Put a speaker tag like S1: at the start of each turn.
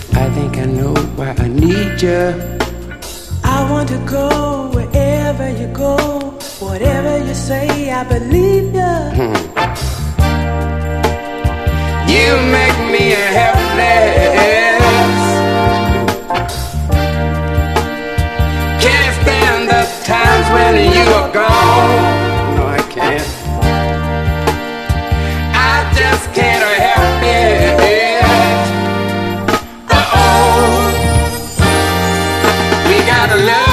S1: I think I know why I need you.
S2: I want to go wherever you go. Whatever you say, I believe you.
S1: You make me helpless. Can't stand the times when you are gone. No, I can't. I just can't help it. Uh-oh. We gotta love.